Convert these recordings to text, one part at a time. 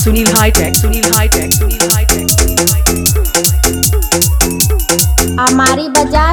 Sunil High Tech, Sunil High Tech, Sunil High Tech, Sunil High Tech. हमारी बाजार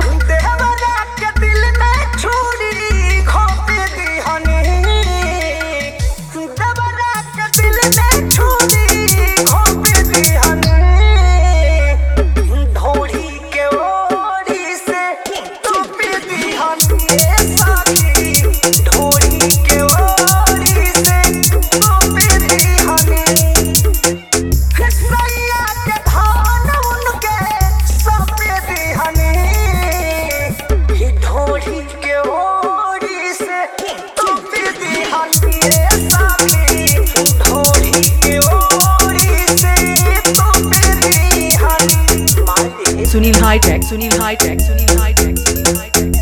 Sunil High Tech, Sunil High Tech, Sunil High Tech, Sunil High Tech.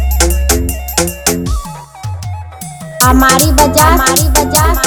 हमारी बाजार हमारी बाजार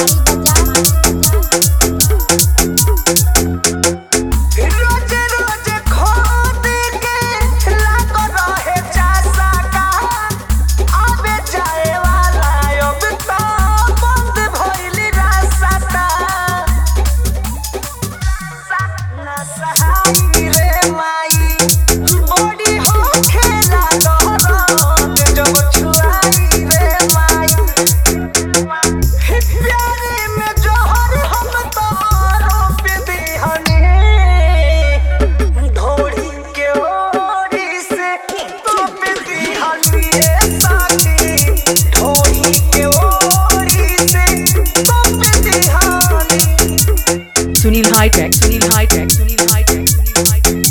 Sunil High Tech, Sunil High Tech, Sunil High Tech, Sunil High Tech.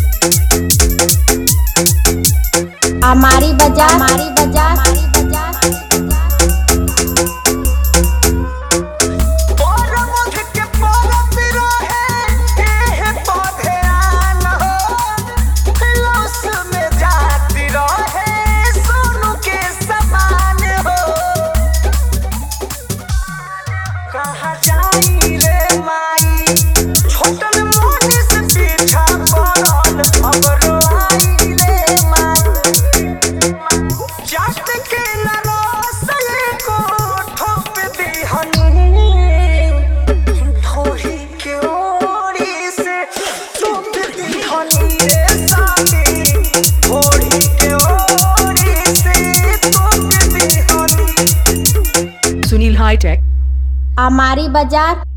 हमारी बाजार हमारी बाजार Sunil High Tech. हमारी बाजार